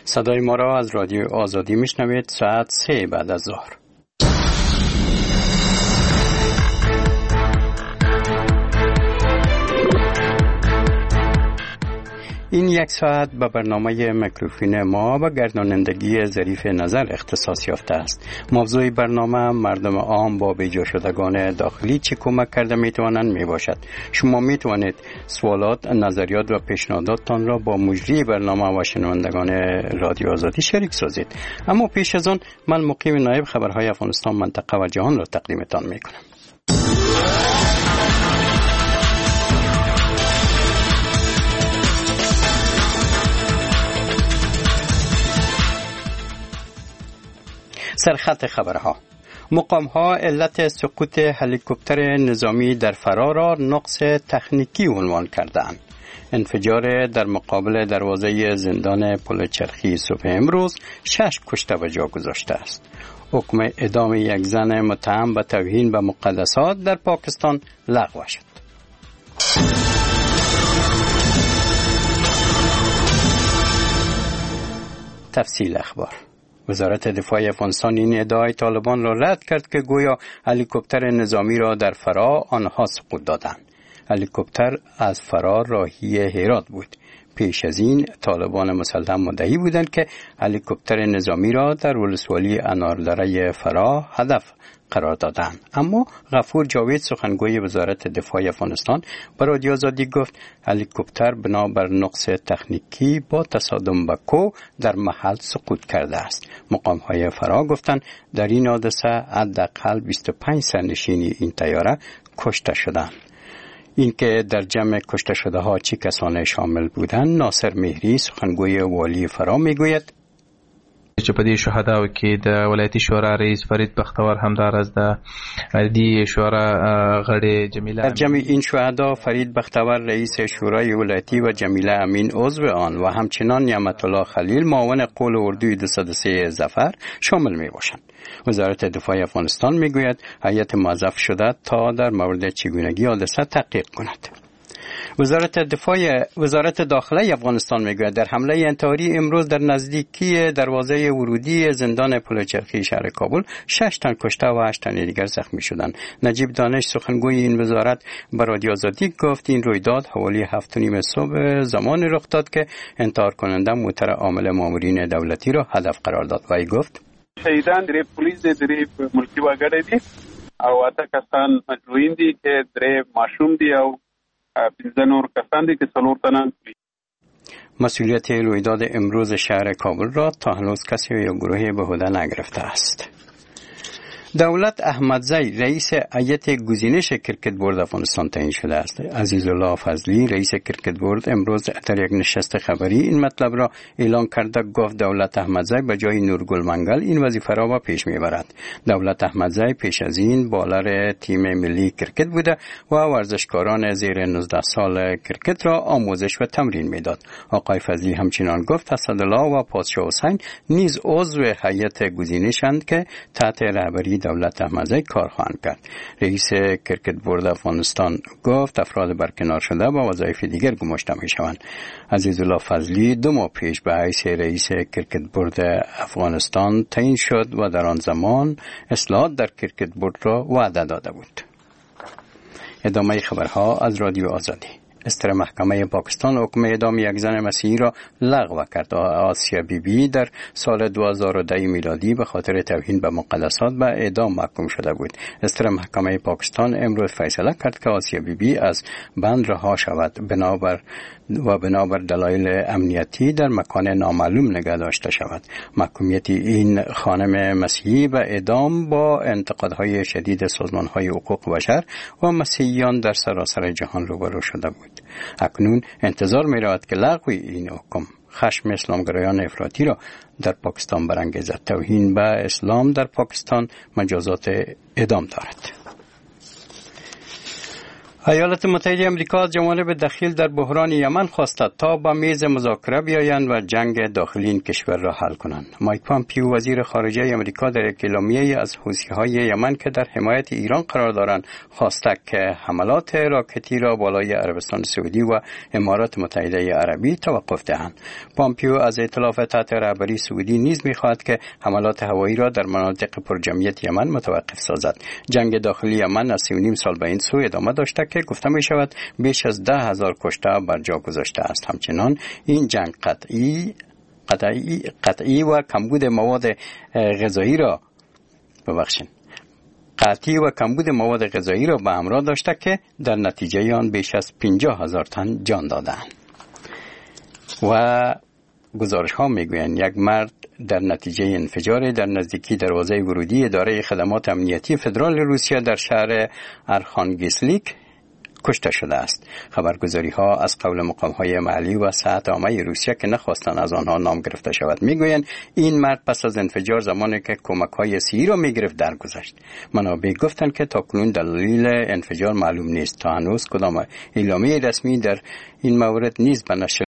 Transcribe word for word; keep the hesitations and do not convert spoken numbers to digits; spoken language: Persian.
صدای ما را از رادیو آزادی میشنوید ساعت سه بعد از ظهر. این یک ساعت به برنامه میکروفون ما و گردانندگی ظریف نظر اختصاص یافته است. موضوع برنامه مردم عام با بیجا شدگان داخلی چه کمک کرده میتوانند میباشد. شما میتوانید سوالات، نظریات و پیشنهاداتتان را با مجری برنامه و شنوندگان رادیو آزادی شریک سازید. اما پیش از آن من مقیم نایب خبرهای افغانستان منطقه و جهان را تقدیمتان میکنم. سرخط خبرها: مقام‌ها علت سقوط هلیکوپتر نظامی در فرا را نقص تکنیکی عنوان کردند. انفجار در مقابل دروازه زندان پل چرخی صبح امروز شش کشته به جا گذاشته است. حکم اعدام یک زن متهم به توهین به مقدسات در پاکستان لغو شد. تفصیل اخبار: وزارت دفاع افغانستان این ادعای طالبان را رد کرد که گویا هلیکوپتر نظامی را در فرا آنها سقوط دادند. هلیکوپتر از فرا راهی هرات بود. پیش از این طالبان مسلح مدعی بودند که هلیکوپتر نظامی را در ولسوالی اناردره فرا هدف قرار دادند. اما غفور جاوید سخنگوی وزارت دفاع افغانستان به رادیو آزادی گفت هلیکوپتر بنابر نقص تکنیکی با تصادم به کوه در محل سقوط کرده است. مقام‌های فرا گفتند در این حادثه حداقل بیست و پنج سرنشین این طیاره کشته شدند. اینکه در جمع کشته شده ها چه کسانی شامل بودند، ناصر مهری سخنگوی والی فرا میگوید چې په دې شهداو کې د ولایتي شورا رئیس فرید بختور همدار از د دی شورا غړي جمیله. در جمع این شهدا فرید بختور رئیس شورای ولایتی و جمیله امین عضو آن و همچنان نعمت الله خلیل معاون قول اردوی دویست و سه ظفر شامل می باشند. وزارت دفاع افغانستان می گوید هیئت موظف شده تا در مورد چگونگی حادثه تحقیق کند. وزارت دفاع وزارت داخله افغانستان میگوید در حمله انتحاری امروز در نزدیکی دروازه ورودی زندان پل چرخی شهر کابل شش تن کشته و هشت تن دیگر زخمی شدند. نجیب دانش سخنگوی این وزارت به رادیو آزادی گفت این رویداد حوالی هفت و نیم صبح زمان رخ داد که انتحار کننده موتر عامل مامورین دولتی را هدف قرار داد. وی گفت شهیدان درې پولیس دي، درې ملکی وګړي دي او اته کسان مجروحین دي چې درې ماشوم دي او مسئولیت رویداد امروز شهر کابل را تا هنوز کسی یا گروهی به عهده نگرفته است. دولت احمدزی رئیس هیئت گزینش کرکت بورد افغانستان تعیین شده است. عزیزالله فضلی رئیس کرکت بورد امروز در یک نشست خبری این مطلب را اعلام کرده. گفت دولت احمدزی به جای نورگل منگل این وظیفه را به پیش میبرد. دولت احمدزی پیش از این بالر تیم ملی کرکت بوده و ورزشکاران زیر نوزده سال کرکت را آموزش و تمرین میداد. آقای فضلی همچنان گفت اسدالله و پادشاه حسین نیز عضو هیئت گزینش‌اند که تحت رهبری دولت احمدزی کار خواهند کرد. رئیس کرکت بورد افغانستان گفت افراد برکنار شده با وظایف دیگر گماشته می شوند. عزیزالله فضلی دو ماه پیش به حیث رئیس کرکت بورد افغانستان تعیین شد و در آن زمان اصلاحات در کرکت بورد را وعده داده بود. ادامه خبرها از رادیو آزادی. استر محکمه پاکستان حکم اعدام یک زن مسیحی را لغو کرد. آسیا بی بی در سال دو هزار و ده میلادی به خاطر توهین به مقدسات به اعدام محکوم شده بود. استر محکمه پاکستان امروز فیصله کرد که آسیا بی بی از بند رها شود بنابر و بنابر دلایل امنیتی در مکان نامعلوم نگه داشته شود. محکومیت این خانم مسیحی به اعدام با انتقادهای شدید سازمانهای حقوق بشر و مسیحیان در سراسر جهان روبرو شده بود. اکنون انتظار می رود که لغو این حکم خشم اسلامگرایان افراطی را در پاکستان برانگیزد. توهین به اسلام در پاکستان مجازات اعدام دارد. ایالات متحده آمریکا از جوانب دخیل در بحران یمن خواست تا به میز مذاکره بیایند و جنگ داخلی این کشور را حل کنند. مایک پامپیو وزیر خارجه آمریکا در یک اعلامیه از حوثی‌های یمن که در حمایت ایران قرار دارند خواسته که حملات راکتی را بالای عربستان سعودی و امارات متحده عربی توقف دهند. پامپیو از ائتلاف تحت رهبری سعودی نیز می‌خواهد که حملات هوایی را در مناطق پرجمعیت یمن متوقف سازد. جنگ داخلی یمن از سی و نیم سال به این سو ادامه داشته که گفته می شود بیش از ده هزار کشته بر جا گذاشته است. همچنان این جنگ قطعی قطعی قطعی و کمبود مواد غذایی را ببخشید قطعی و کمبود مواد غذایی را به همراه داشته که در نتیجه آن بیش از پنجاه هزار تن جان دادند. و گزارش ها می گویند یک مرد در نتیجه انفجار در نزدیکی دروازه ورودی اداره خدمات امنیتی فدرال روسیه در شهر ارخانگسلیک کشته شده است. خبرگزاری ها از قول مقام های محلی و صحت عامه روسیه که نخواستند از آنها نام گرفته شود میگویند این مرد پس از انفجار زمانی که کمک های صحی را میگرفت درگذشت. منابع گفتند که تاکنون دلیل انفجار معلوم نیست. تا هنوز کدام اعلامیه رسمی در این مورد نیز به نشر